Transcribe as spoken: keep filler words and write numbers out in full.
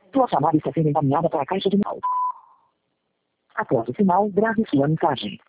Sua chamada está sendo encaminhada para a caixa de sinal. Após o sinal, grave sua mensagem.